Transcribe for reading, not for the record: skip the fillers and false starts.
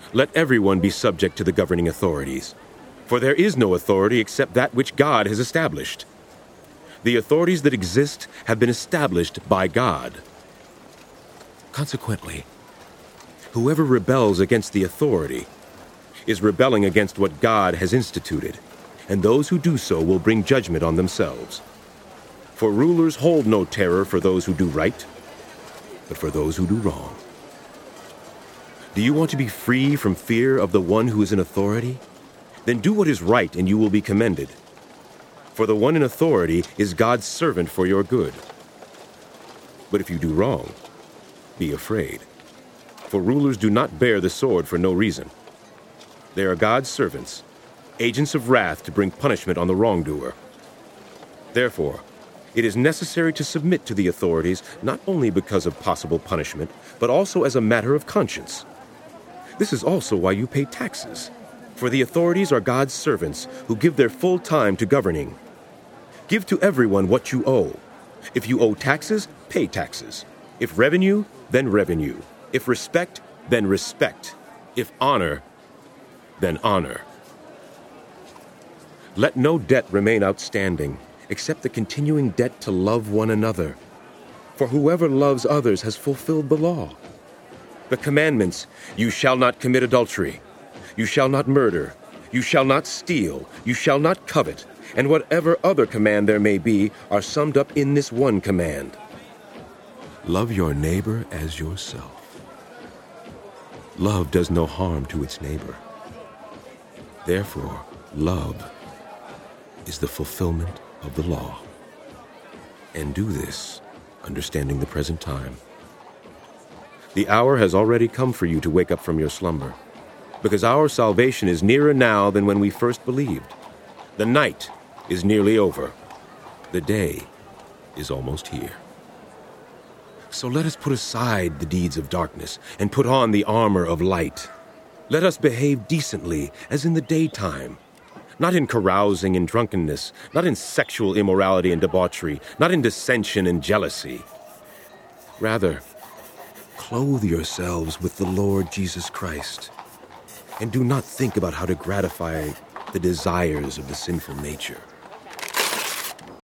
Let everyone be subject to the governing authorities, for there is no authority except that which God has established. The authorities that exist have been established by God. Consequently, whoever rebels against the authority is rebelling against what God has instituted, and those who do so will bring judgment on themselves. For rulers hold no terror for those who do right, but for those who do wrong. Do you want to be free from fear of the one who is in authority? Then do what is right and you will be commended. For the one in authority is God's servant for your good. But if you do wrong, be afraid. For rulers do not bear the sword for no reason. They are God's servants, agents of wrath to bring punishment on the wrongdoer. Therefore, it is necessary to submit to the authorities not only because of possible punishment, but also as a matter of conscience. This is also why you pay taxes, for the authorities are God's servants who give their full time to governing. Give to everyone what you owe. If you owe taxes, pay taxes. If revenue, then revenue. If respect, then respect. If honor, then honor. Let no debt remain outstanding, except the continuing debt to love one another. For whoever loves others has fulfilled the law. The commandments, you shall not commit adultery, you shall not murder, you shall not steal, you shall not covet, and whatever other command there may be are summed up in this one command. Love your neighbor as yourself. Love does no harm to its neighbor. Therefore, love is the fulfillment of the law. And do this, understanding the present time. The hour has already come for you to wake up from your slumber, because our salvation is nearer now than when we first believed. The night is nearly over. The day is almost here. So let us put aside the deeds of darkness and put on the armor of light. Let us behave decently as in the daytime, not in carousing and drunkenness, not in sexual immorality and debauchery, not in dissension and jealousy. Rather, clothe yourselves with the Lord Jesus Christ, and do not think about how to gratify the desires of the sinful nature.